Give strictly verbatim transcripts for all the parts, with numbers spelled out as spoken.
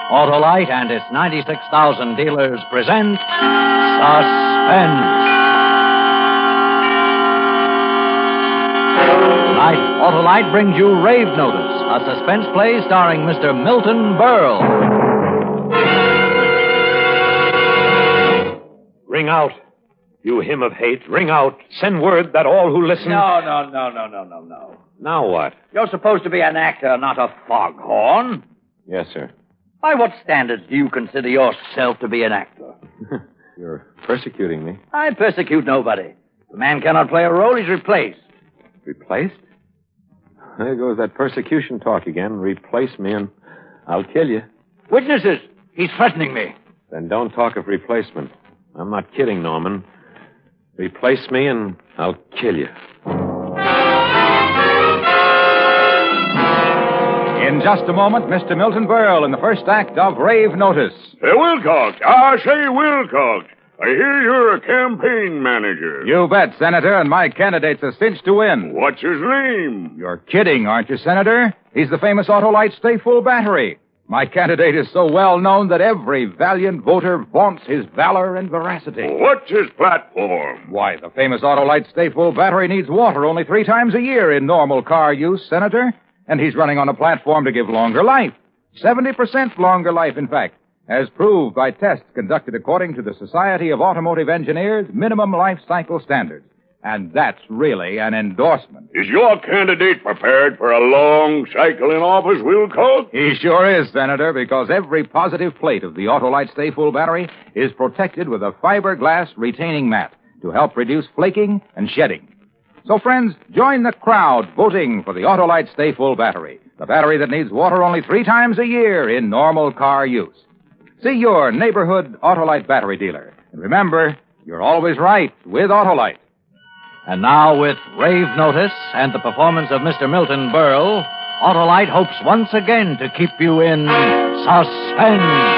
Autolite and its ninety-six thousand dealers present Suspense. Tonight, Autolite brings you Rave Notice, a suspense play starring Mister Milton Berle. Ring out. You hymn of hate, ring out. Send word that all who listen... No, no, no, no, no, no, no. Now what? You're supposed to be an actor, not a foghorn. Yes, sir. By what standards do you consider yourself to be an actor? You're persecuting me. I persecute nobody. If a man cannot play a role, he's replaced. Replaced? There goes that persecution talk again. Replace me and I'll kill you. Witnesses! He's threatening me. Then don't talk of replacement. I'm not kidding, Norman. Replace me and I'll kill you. In just a moment, Mister Milton Berle in the first act of Rave Notice. Hey, Wilcox. I say, Wilcox. I hear you're a campaign manager. You bet, Senator, and my candidate's a cinch to win. What's his name? You're kidding, aren't you, Senator? He's the famous Autolite Stay Full battery. My candidate is so well known that every valiant voter vaunts his valor and veracity. What's his platform? Why, the famous Autolite Stay Full battery needs water only three times a year in normal car use, Senator. And he's running on a platform to give longer life. seventy percent longer life, in fact, as proved by tests conducted according to the Society of Automotive Engineers' minimum life cycle standards. And that's really an endorsement. Is your candidate prepared for a long cycle in office, Wilcox? He sure is, Senator, because every positive plate of the Autolite Stay Full battery is protected with a fiberglass retaining mat to help reduce flaking and shedding. So, friends, join the crowd voting for the Autolite Stay Full battery, the battery that needs water only three times a year in normal car use. See your neighborhood Autolite battery dealer. And remember, you're always right with Autolite. And now, with Rave Notice and the performance of Mister Milton Berle, Autolite hopes once again to keep you in suspense.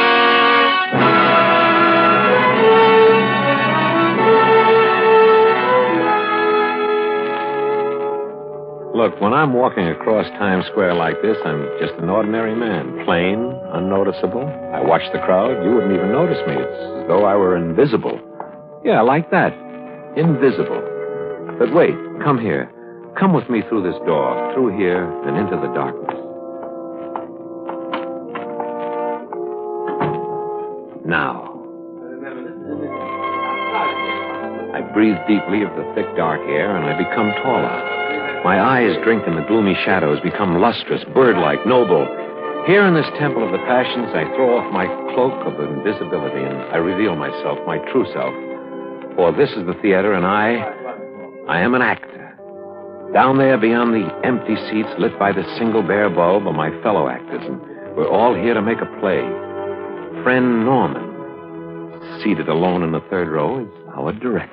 Look, when I'm walking across Times Square like this, I'm just an ordinary man. Plain, unnoticeable. I watch the crowd. You wouldn't even notice me. It's as though I were invisible. Yeah, like that. Invisible. But wait, come here. Come with me through this door, through here, and into the darkness. Now. I breathe deeply of the thick, dark air, and I become taller. My eyes drink in the gloomy shadows, become lustrous, bird-like, noble. Here in this temple of the passions, I throw off my cloak of invisibility, and I reveal myself, my true self. For this is the theater, and I, I am an actor. Down there beyond the empty seats lit by the single bare bulb are my fellow actors, and we're all here to make a play. Friend Norman, seated alone in the third row, is our director.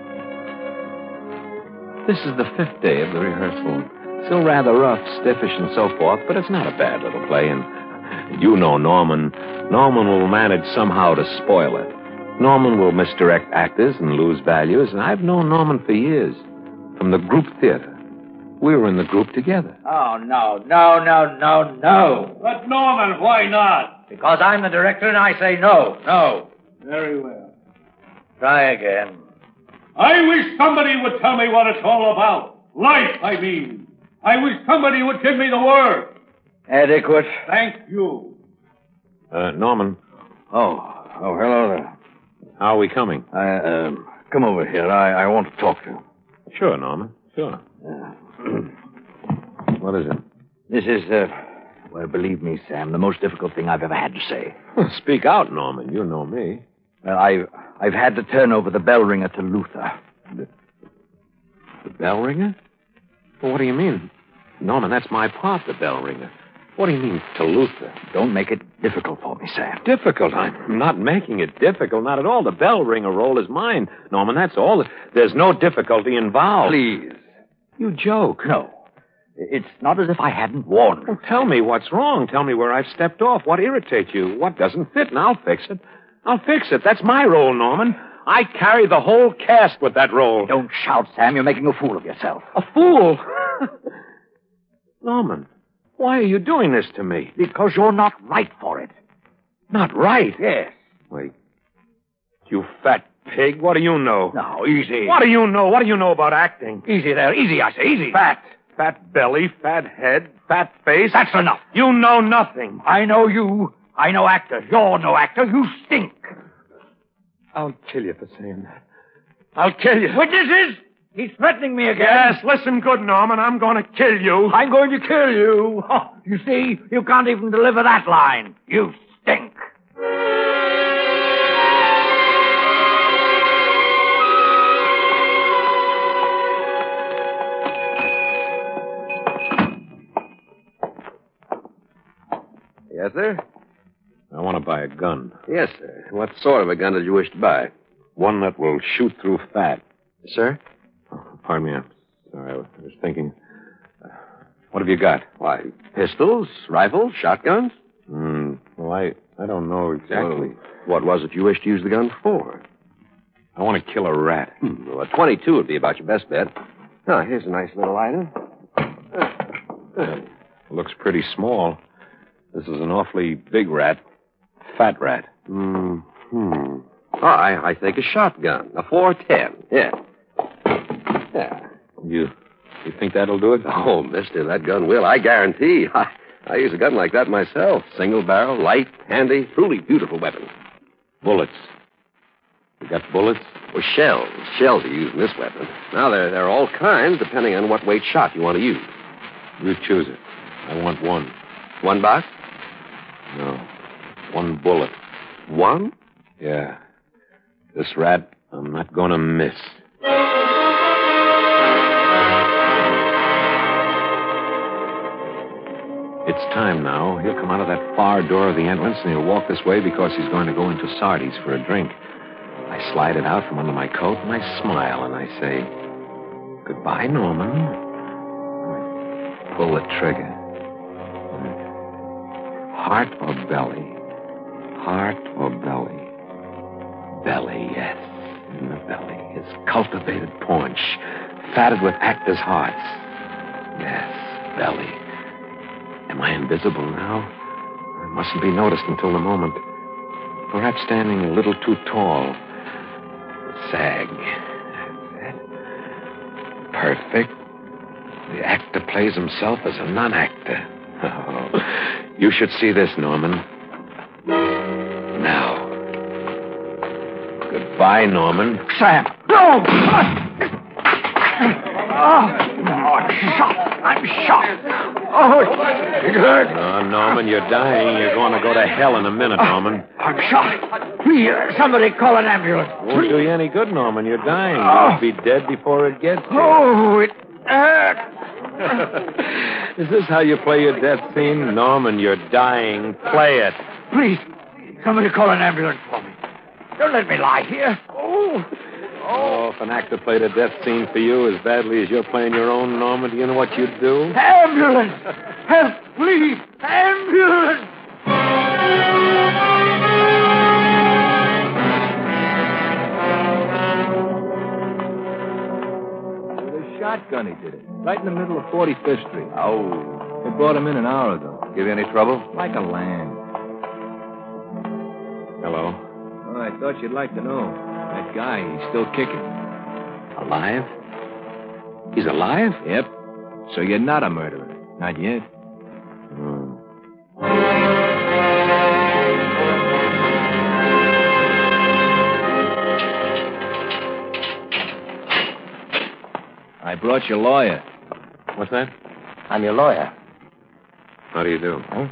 This is the fifth day of the rehearsal. Still rather rough, stiffish, and so forth, but it's not a bad little play, and you know Norman. Norman will manage somehow to spoil it. Norman will misdirect actors and lose values, and I've known Norman for years. From the group theater. We were in the group together. Oh, no, no, no, no, no. But, Norman, why not? Because I'm the director and I say no, no. Very well. Try again. I wish somebody would tell me what it's all about. Life, I mean. I wish somebody would give me the word. Adequate. Thank you. Uh, Norman. Oh, oh, hello there. How are we coming? I, um, come over here. I, I want to talk to you. Sure, Norman. Sure. Yeah. What is it? This is, uh, well, believe me, Sam, the most difficult thing I've ever had to say. Well, speak out, Norman. You know me. Well, I've, I've had to turn over the bell ringer to Luther. The, the bell ringer? Well, what do you mean? Norman, that's my part, the bell ringer. What do you mean, to Luther? Don't make it difficult for me, Sam. Difficult? I'm not making it difficult, not at all. The bell ringer role is mine, Norman, that's all. There's no difficulty involved. Please. You joke. No. It's not as if I hadn't warned you. Well, tell me what's wrong. Tell me where I've stepped off. What irritates you? What doesn't fit, and I'll fix it. I'll fix it. That's my role, Norman. I carry the whole cast with that role. Don't shout, Sam. You're making a fool of yourself. A fool? Norman, why are you doing this to me? Because you're not right for it. Not right. Yes. Wait. You fat pig. What do you know? Now, easy. What do you know? What do you know about acting? Easy there. Easy, I say. Easy. Fat. Fat belly, fat head, fat face. That's enough. You know nothing. I know you. I know actors. You're no actor. You stink. I'll kill you for saying that. I'll kill you. Witnesses? He's threatening me again. Yes, listen good, Norman. I'm going to kill you. I'm going to kill you. Oh, you see, you can't even deliver that line. You stink. Yes, sir? I want to buy a gun. Yes, sir. What sort of a gun did you wish to buy? One that will shoot through fat. Sir? Oh, pardon me. I'm sorry. I was thinking. Uh, what have you got? Why, pistols, rifles, shotguns? Hmm. Well, I, I don't know exactly. Well, what was it you wished to use the gun for? I want to kill a rat. Hmm. Well, a twenty-two would be about your best bet. Ah, here's a nice little item. Uh, uh. Looks pretty small. This is an awfully big rat. Fat rat. Hmm. Hmm. Oh, I, I think a shotgun. A four ten. Yeah. Yeah. You you think that'll do it? Oh, mister, that gun will. I guarantee. I, I use a gun like that myself. Single barrel, light, handy, truly beautiful weapon. Bullets. You got bullets? Well, shells. Shells are used in this weapon. Now, there, there are all kinds depending on what weight shot you want to use. You choose it. I want one. One box? No. One bullet. One? Yeah. This rat, I'm not going to miss. It's time now. He'll come out of that far door of the entrance, and he'll walk this way because he's going to go into Sardi's for a drink. I slide it out from under my coat, and I smile, and I say, "Goodbye, Norman." I pull the trigger. Heart or belly? Heart or belly? Belly, yes. In the belly. His cultivated paunch, fatted with actors' hearts. Yes, belly. Am I invisible now? I mustn't be noticed until the moment. Perhaps standing a little too tall. Sag. That's it. Perfect. The actor plays himself as a non-actor. Oh, you should see this, Norman. Now. Goodbye, Norman. Sam! No! Oh, I'm shot. I'm shot. Oh, it hurts. Oh, Norman, you're dying. You're going to go to hell in a minute, Norman. I'm shot. Please, somebody call an ambulance. Won't do you any good, Norman. You're dying. Oh. You'll be dead before it gets here. Oh, it hurts. Is this how you play your death scene? Norman, you're dying. Play it. Please, somebody call an ambulance for me. Don't let me lie here. Oh. Oh, if an actor played a death scene for you as badly as you're playing your own, Norman, do you know what you'd do? Ambulance! Help, please! Ambulance! With a shotgun, he did it. Right in the middle of forty-fifth Street. Oh. They brought him in an hour ago. Give you any trouble? Like a lamb. Hello. Oh, I thought you'd like to know. That guy, he's still kicking. Alive? He's alive? Yep. So you're not a murderer. Not yet. Hmm. I brought your lawyer. What's that? I'm your lawyer. How do you do? Huh?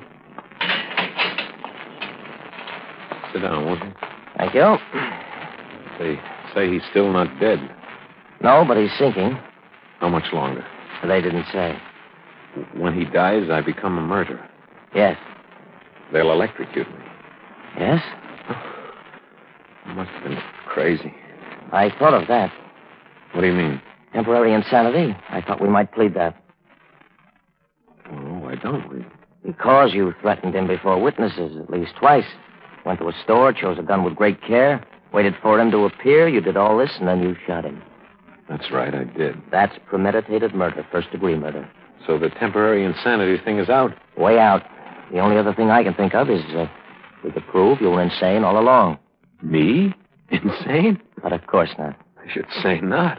Sit down, won't you? Thank you. They say he's still not dead. No, but he's sinking. How much longer? They didn't say. When he dies, I become a murderer. Yes. They'll electrocute me. Yes? Must have been crazy. I thought of that. What do you mean? Temporary insanity. I thought we might plead that. Oh, why don't we? Because you threatened him before witnesses at least twice. Went to a store, chose a gun with great care, waited for him to appear. You did all this, and then you shot him. That's right, I did. That's premeditated murder, first-degree murder. So the temporary insanity thing is out. Way out. The only other thing I can think of is uh, We could prove you were insane all along. Me? Insane? But of course not. I should say not.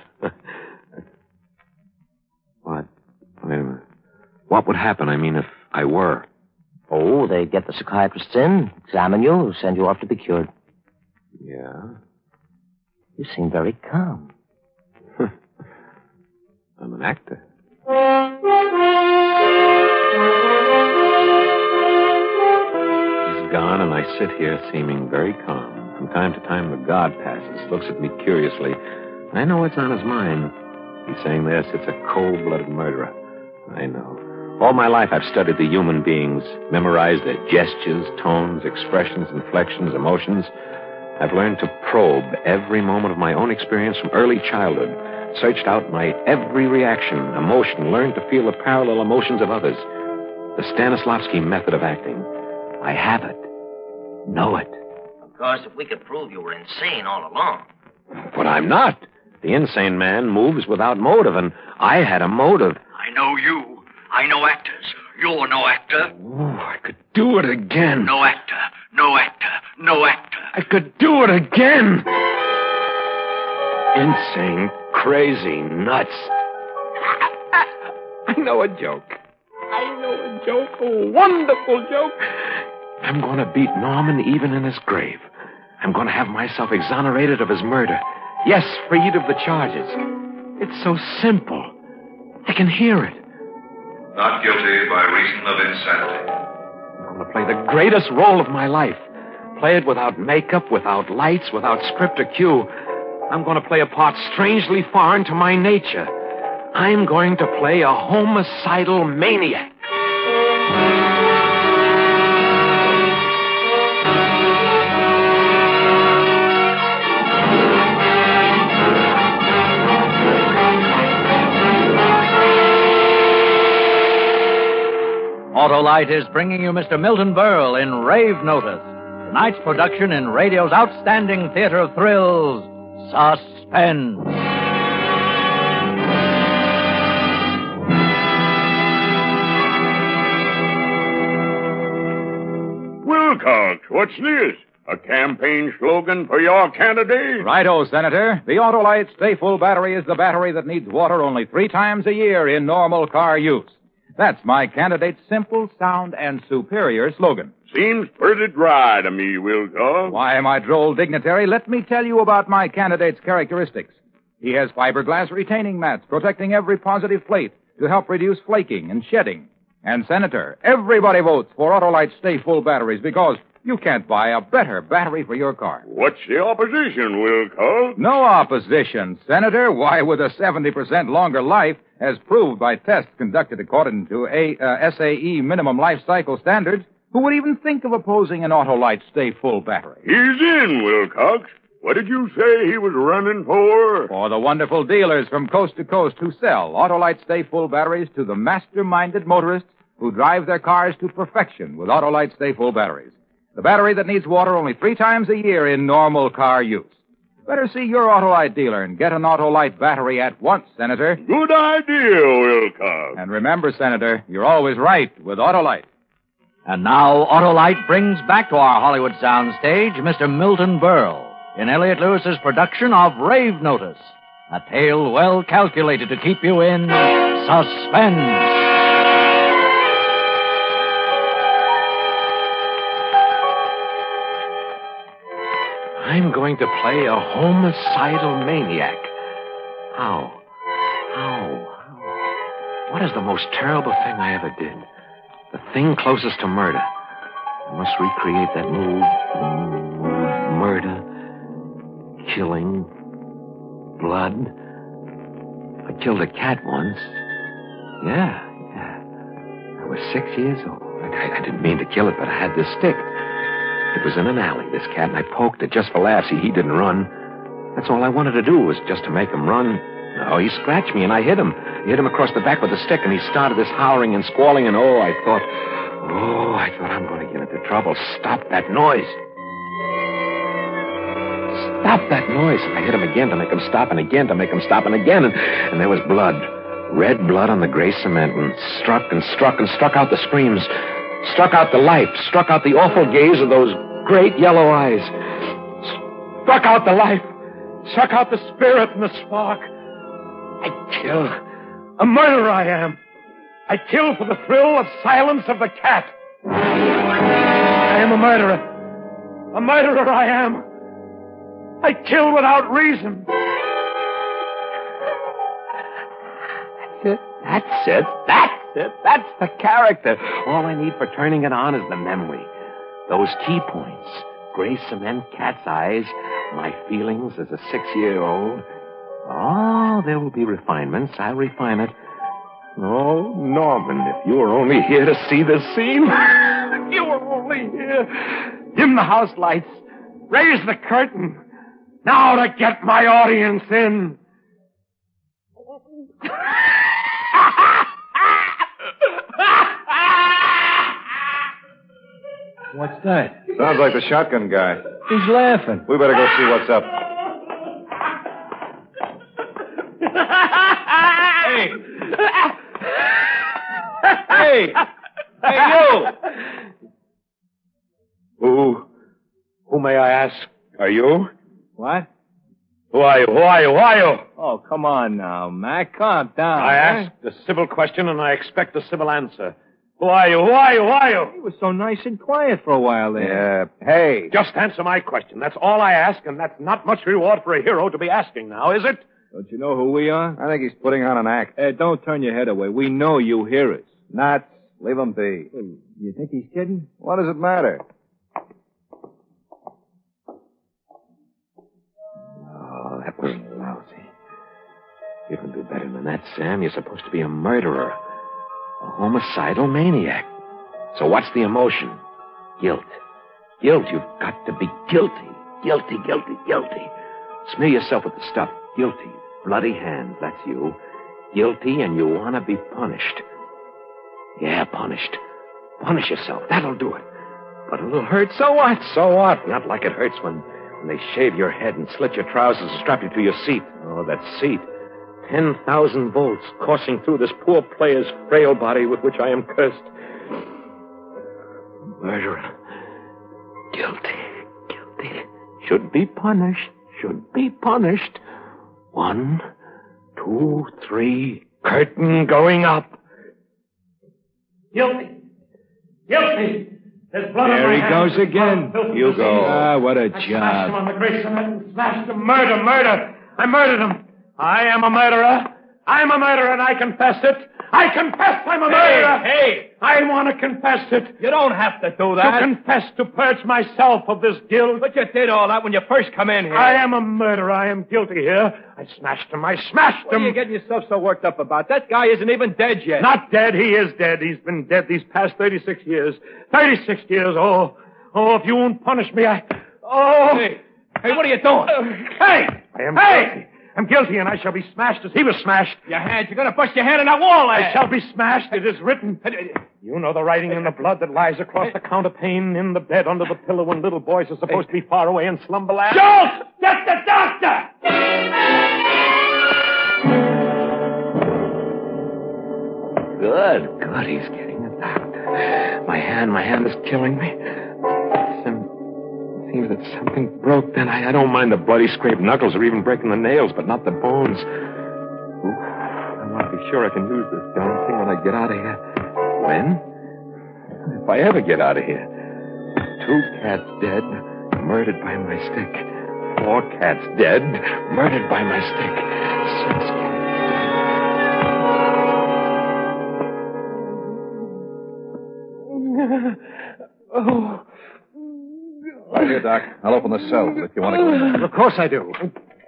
What? Wait a minute. What would happen, I mean, if I were? Oh, they'd get the psychiatrists in, examine you, send you off to be cured. Yeah? You seem very calm. I'm an actor. He's gone, and I sit here seeming very calm. From time to time, the guard passes, looks at me curiously. I know what's on his mind. He's saying this, it's a cold-blooded murderer. I know. All my life, I've studied the human beings, memorized their gestures, tones, expressions, inflections, emotions. I've learned to probe every moment of my own experience from early childhood, searched out my every reaction, emotion, learned to feel the parallel emotions of others. The Stanislavski method of acting. I have it. Know it. Of course, if we could prove you were insane all along. But I'm not. The insane man moves without motive, and I had a motive. I know you. I know actors. You're no actor. Ooh, I could do it again. No actor. No actor. No actor. I could do it again. Insane, crazy, nuts. I know a joke. I know a joke. A wonderful joke. I'm going to beat Norman even in his grave. I'm going to have myself exonerated of his murder. Yes, freed of the charges. It's so simple. I can hear it. Not guilty by reason of insanity. I'm going to play the greatest role of my life. Play it without makeup, without lights, without script or cue. I'm going to play a part strangely foreign to my nature. I'm going to play a homicidal maniac. Autolite is bringing you Mister Milton Berle in Rave Notice, tonight's production in radio's outstanding theater of thrills, Suspense. Wilcox, what's this? A campaign slogan for your candidate? Righto, Senator. The Autolite Stay Full battery is the battery that needs water only three times a year in normal car use. That's my candidate's simple, sound, and superior slogan. Seems pretty dry to me, Wilcox. Why, my droll dignitary, let me tell you about my candidate's characteristics. He has fiberglass retaining mats protecting every positive plate to help reduce flaking and shedding. And, Senator, everybody votes for Autolite Stay Full batteries because you can't buy a better battery for your car. What's the opposition, Wilcox? No opposition, Senator. Why, with a seventy percent longer life, as proved by tests conducted according to a, uh, S A E minimum life cycle standards, who would even think of opposing an Autolite Stay Full battery? He's in, Wilcox. What did you say he was running for? For the wonderful dealers from coast to coast who sell Autolite Stay Full batteries to the master-minded motorists who drive their cars to perfection with Autolite Stay Full batteries. The battery that needs water only three times a year in normal car use. Better see your Autolite dealer and get an Autolite battery at once, Senator. Good idea, Wilcox. And remember, Senator, you're always right with Autolite. And now Autolite brings back to our Hollywood soundstage Mister Milton Berle in Elliott Lewis's production of Rave Notice, a tale well calculated to keep you in suspense. I'm going to play a homicidal maniac. How? How? How? What is the most terrible thing I ever did? The thing closest to murder. I must recreate that mood. Mood, murder, killing, blood. I killed a cat once. Yeah, yeah. I was six years old. I, I didn't mean to kill it, but I had this stick. It was in an alley, this cat, and I poked it just for laughs. He, he didn't run. That's all I wanted to do was just to make him run. No, he scratched me, and I hit him. I hit him across the back with a stick, and he started this howling and squalling, and oh, I thought, oh, I thought I'm going to get into trouble. Stop that noise. Stop that noise. And I hit him again to make him stop, and again to make him stop, and again, and, and there was blood. Red blood on the gray cement, and struck and struck and struck out the screams. Struck out the life, struck out the awful gaze of those great yellow eyes. Struck out the life. Struck out the spirit and the spark. I kill. A murderer I am. I kill for the thrill of silence of the cat. I am a murderer. A murderer I am. I kill without reason. That's it. That's it. That's it. That's the character. All I need for turning it on is the memory. Those key points. Gray cement cat's eyes. My feelings as a six-year-old. Oh, there will be refinements. I'll refine it. Oh, Norman, if you were only here to see this scene. If you were only here. Dim the house lights. Raise the curtain. Now to get my audience in. What's that? Sounds like the shotgun guy. He's laughing. We better go see what's up. Hey! Hey! Hey, you! Who? Who may I ask? Are you? What? Who are you? Who are you? Who are you? Oh, come on now, Mac. Calm down. I huh? asked a civil question and I expect a civil answer. Who are you? Who are you? Who are you? He was so nice and quiet for a while there. Yeah. Hey. Just answer my question. That's all I ask, and that's not much reward for a hero to be asking now, is it? Don't you know who we are? I think he's putting on an act. Hey, don't turn your head away. We know you hear us. Nuts. Leave him be. You think he's kidding? What does it matter? Oh, that was lousy. You can do better than that, Sam. You're supposed to be a murderer. A homicidal maniac. So what's the emotion? Guilt. Guilt. You've got to be guilty. Guilty, guilty, guilty. Smear yourself with the stuff. Guilty. Bloody hands. That's you. Guilty, and you want to be punished. Yeah, punished. Punish yourself. That'll do it. But it'll hurt. So what? So what? Not like it hurts when, when they shave your head and slit your trousers and strap you to your seat. Oh, that seat. Ten thousand volts coursing through this poor player's frail body with which I am cursed. Murderer. Guilty. Guilty. Should be punished. Should be punished. One, two, three. Curtain going up. Guilty. Guilty. There's blood on There my he hands. goes again. You go. Ah, what a I smashed him job. on the gray cement and smashed him. Murder, murder. I murdered him. I am a murderer. I'm a murderer, and I confess it. I confess I'm a murderer. Hey, I want to confess it. you don't have to do To that. confess, to purge myself of this guilt. But you did all that when you first come in here. I am a murderer. I am guilty here. I smashed him. I smashed What him. are you getting yourself so worked up about? That guy isn't even dead yet. Not dead. He is dead. He's been dead these past thirty-six years. thirty-six years. Oh, oh, if you won't punish me, I... Oh. Hey, hey, what are you doing? Hey! I am Hey! guilty. I'm guilty, and I shall be smashed as he was smashed. Your hands. You're going to bust your hand in that wall there. I shall be smashed. It is written. You know the writing in the blood that lies across the counterpane in the bed under the pillow when little boys are supposed to be far away in slumberland. Schultz! Get the doctor! Good, good. He's getting a doctor. My hand, my hand is killing me. Some, seems that something broke then. I, I don't mind the bloody scraped knuckles or even breaking the nails, but not the bones. Ooh, I want to be sure I can use this darn thing when I get out of here. When? If I ever get out of here. Two cats dead, murdered by my stick. Four cats dead, murdered by my stick. Six cats. Oh. Right here, Doc. I'll open the cells if you want to go in. Of course I do.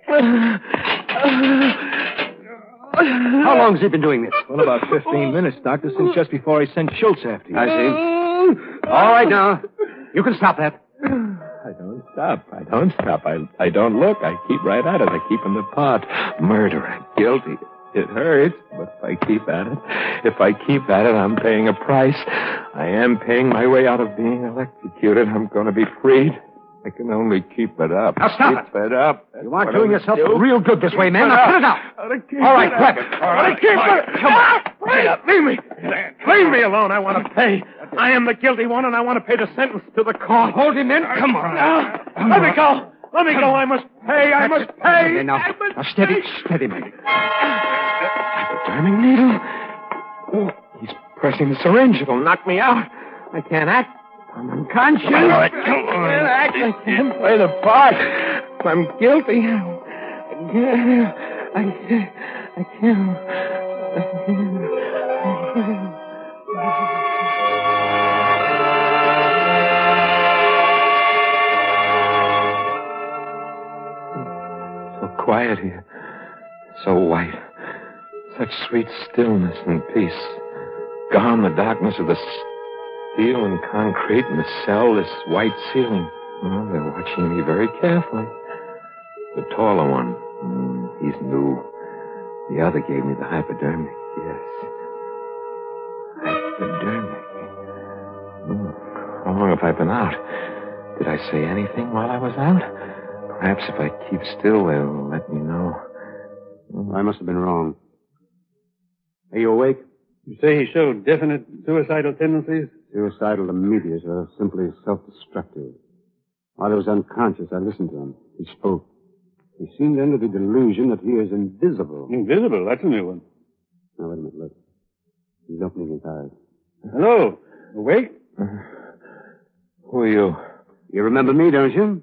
How long's he been doing this? Well, about fifteen minutes, Doctor, since just before I sent Schultz after you. I see. All right, now. You can stop that. I don't stop. I don't stop. I, I don't look. I keep right at it. I keep in the pot. Murderer. Guilty. It hurts, but if I keep at it, if I keep at it, I'm paying a price. I am paying my way out of being electrocuted. I'm going to be freed. I can only keep it up. Now stop keep it. up. You aren't What doing I'll yourself do. real good this way, man. Now put it out. All right, grab it. All right, keep it. Come on. Leave me. Leave me alone. I want to pay. I am the guilty one, and I want to pay the sentence to the court. Hold him in. Come on. No. Let me go. Let me go. I must pay. I must pay. Okay, now, I must now steady, pay. steady, man. Hypodermic needle. Oh, he's pressing the syringe. It'll knock me out. I can't act. I'm unconscious. All right, come I can't act. I can't play the part. I'm guilty. I can't. I can't. I can't. I can't. So quiet here. So white. Such sweet stillness and peace. Gone the darkness of the steel and concrete and the cell, this white ceiling. Oh, they're watching me very carefully. The taller one, mm, he's new. The other gave me the hypodermic, yes. Hypodermic. Oh, how long have I been out? Did I say anything while I was out? Perhaps if I keep still, they'll let me know. I must have been wrong. Are you awake? You say he showed definite suicidal tendencies? Suicidal immediate or simply self-destructive. While he was unconscious, I listened to him. He spoke. He seemed under the delusion that he is invisible. Invisible? That's a new one. Now, wait a minute, look. He's opening his eyes. Hello. Awake? Who are you? You remember me, don't you?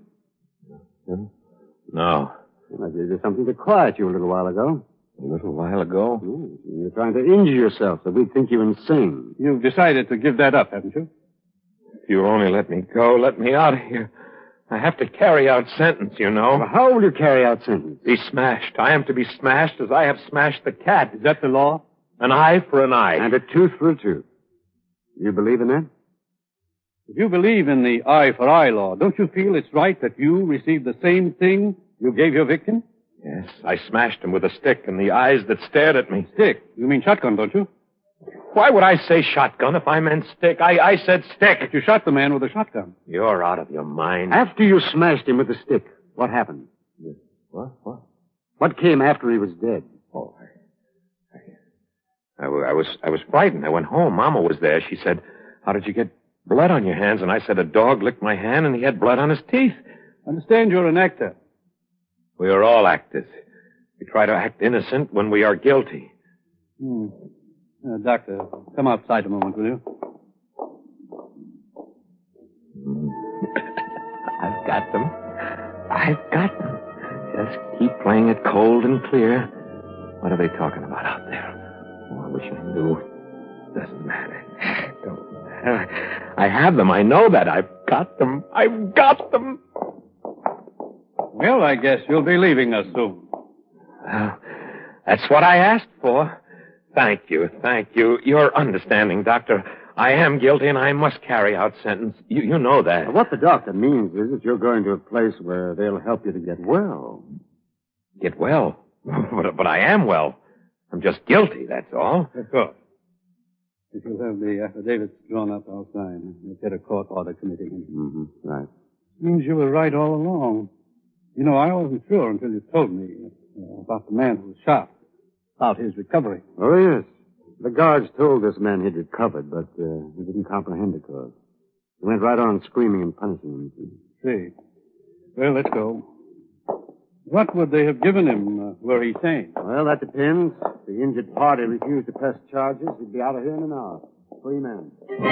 No. I gave you something to quiet you a little while ago. A little while ago? Ooh, you're trying to injure yourself so we'd think you're insane. You've decided to give that up, haven't you? If you'll only let me go, let me out of here. I have to carry out sentence, you know. Well, how will you carry out sentence? Be smashed. I am to be smashed as I have smashed the cat. Is that the law? An eye for an eye. And a tooth for a tooth. You believe in that? If you believe in the eye for eye law, don't you feel it's right that you receive the same thing you gave your victim? Yes, I smashed him with a stick in the eyes that stared at me. Stick? You mean shotgun, don't you? Why would I say shotgun if I meant stick? I, I said stick. But you shot the man with a shotgun. You're out of your mind. After you smashed him with the stick, what happened? What? What? What came after he was dead? Oh, I, I, I, I was, I was frightened. I went home. Mama was there. She said, "How did you get blood on your hands?" And I said, "A dog licked my hand and he had blood on his teeth." Understand you're an actor. We are all actors. We try to act innocent when we are guilty. Hmm. Uh, doctor, come outside a moment, will you? I've got them. I've got them. Just keep playing it cold and clear. What are they talking about out there? Oh, I wish I knew. Doesn't matter. Don't matter. I have them. I know that. I've got them. I've got them. Well, I guess you'll be leaving us soon. Well, that's what I asked for. Thank you, thank you. You're understanding, Doctor. I am guilty and I must carry out sentence. You, you know that. What the doctor means is that you're going to a place where they'll help you to get well. Get well? But, but I am well. I'm just guilty, that's all. Of course. If you'll have the affidavits drawn up, I'll sign. We'll get a court order committing him. Mm-hmm. Right. Seems you were right all along. You know, I wasn't sure until you told me uh, about the man who was shot. About his recovery. Oh, yes. The guards told this man he'd recovered, but uh, he didn't comprehend, of course. He went right on screaming and punishing him. See. Well, let's go. What would they have given him uh, were he sane? Well, that depends. If the injured party refused to press charges, he'd be out of here in an hour. Free man.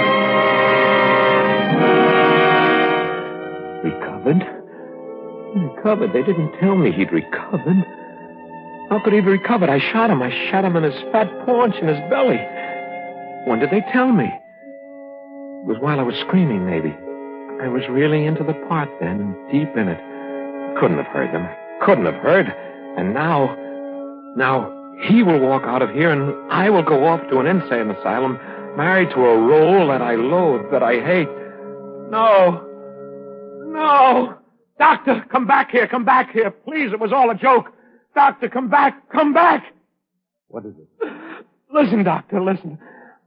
Recovered? Recovered? They didn't tell me he'd recovered. How could he have recovered? I shot him. I shot him in his fat paunch in his belly. When did they tell me? It was while I was screaming, maybe. I was really into the part then, and deep in it. Couldn't have heard them. Couldn't have heard. And now, now, he will walk out of here, and I will go off to an insane asylum, married to a role that I loathe, that I hate. No. No. Doctor, come back here. Come back here. Please, it was all a joke. Doctor, come back. Come back. What is it? Listen, Doctor, listen.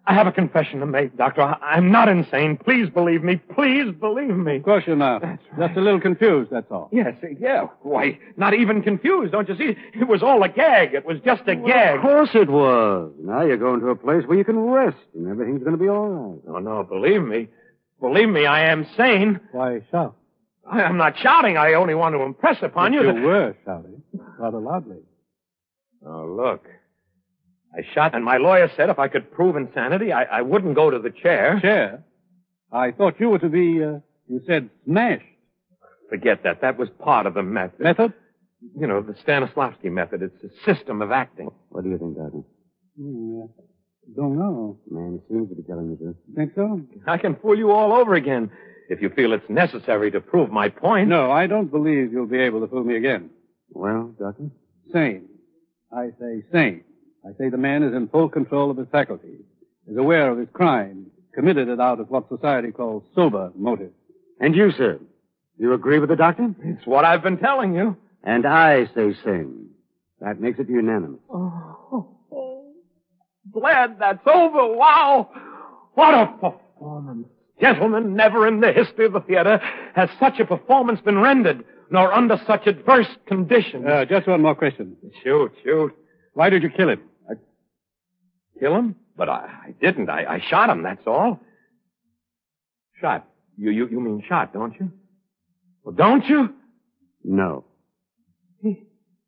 I have a confession to make, Doctor. I, I'm not insane. Please believe me. Please believe me. Of course you're not. That's Just a little confused, that's all. Yes, yeah. Why, not even confused, don't you see? It was all a gag. It was just a gag. Of course it was. Now you're going to a place where you can rest, and everything's going to be all right. No, no, believe me. Believe me, I am sane. Why shout? I am not shouting. I only want to impress upon But you you that... were shouting, rather loudly. Oh, look. I shot, and my lawyer said if I could prove insanity, I, I wouldn't go to the chair. Chair? I thought you were to be, uh, you said, smashed. Forget that. That was part of the method. Method? You know, the Stanislavski method. It's a system of acting. What do you think, Doctor? Hmm, uh, don't know. Man seems to be telling the truth. Think so? I can fool you all over again if you feel it's necessary to prove my point. No, I don't believe you'll be able to fool me again. Well, Doctor? Sane. I say sane. I say the man is in full control of his faculties, is aware of his crime, committed it out of what society calls sober motive. And you, sir? You agree with the doctor? It's what I've been telling you. And I say same. That makes it unanimous. Oh, oh, glad that's over. Wow. What a performance. Gentlemen, never in the history of the theater has such a performance been rendered, nor under such adverse conditions. Uh, just one more question. Shoot, shoot. Why did you kill him? Kill him? But I, I didn't. I, I shot him, that's all. Shot. You, you, you mean shot, don't you? Well, don't you? No. He...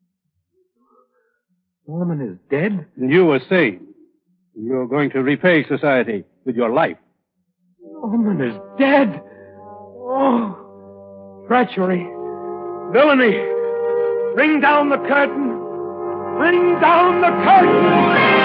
Solomon is dead? You were sane. You're going to repay society with your life. Solomon is dead. Oh, treachery. Villainy. Bring down the curtain. Bring down the curtain.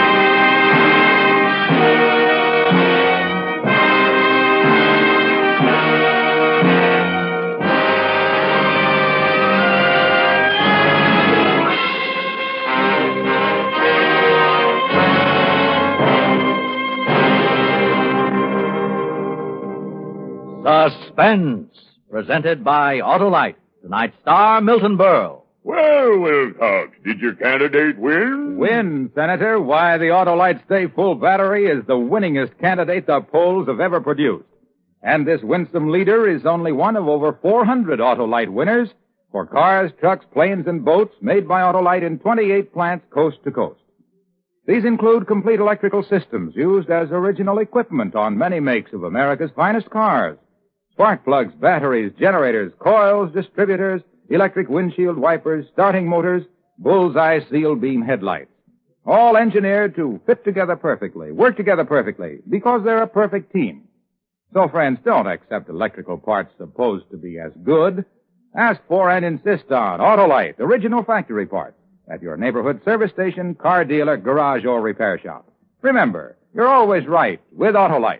Suspense, presented by Autolite. Tonight's star, Milton Berle. Well, Wilcox, did your candidate win? Win, Senator. Why, the Autolite Stay Full Battery is the winningest candidate the polls have ever produced. And this winsome leader is only one of over four hundred Autolite winners for cars, trucks, planes, and boats made by Autolite in twenty-eight plants coast to coast. These include complete electrical systems used as original equipment on many makes of America's finest cars. Spark plugs, batteries, generators, coils, distributors, electric windshield wipers, starting motors, bullseye seal beam headlights. All engineered to fit together perfectly, work together perfectly, because they're a perfect team. So, friends, don't accept electrical parts supposed to be as good. Ask for and insist on Autolite, original factory parts, at your neighborhood service station, car dealer, garage, or repair shop. Remember, you're always right with Autolite.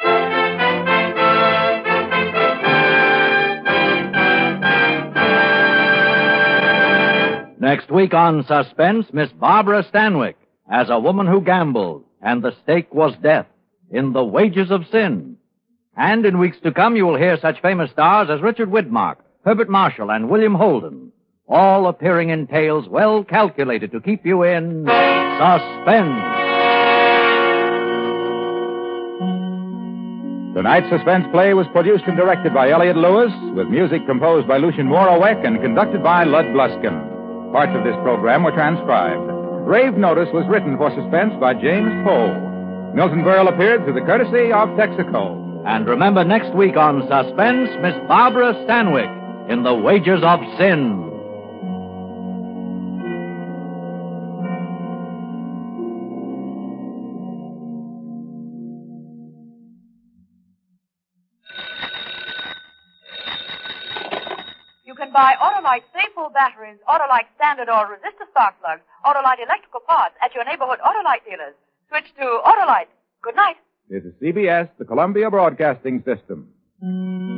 Next week on Suspense, Miss Barbara Stanwyck as a woman who gambled, and the stake was death in The Wages of Sin. And in weeks to come, you will hear such famous stars as Richard Widmark, Herbert Marshall, and William Holden, all appearing in tales well calculated to keep you in suspense. Tonight's suspense play was produced and directed by Elliott Lewis, with music composed by Lucien Moraweck and conducted by Lud Bluskin. Parts of this program were transcribed. Rave Notice was written for Suspense by James Poe. Milton Berle appeared through the courtesy of Texaco. And remember, next week on Suspense, Miss Barbara Stanwyck in The Wages of Sin. You can buy Autolite Stay Full batteries, Autolite standard or resistor spark plugs, Autolite electrical parts at your neighborhood Autolite dealers. Switch to Autolite. Good night. This is C B S, the Columbia Broadcasting System.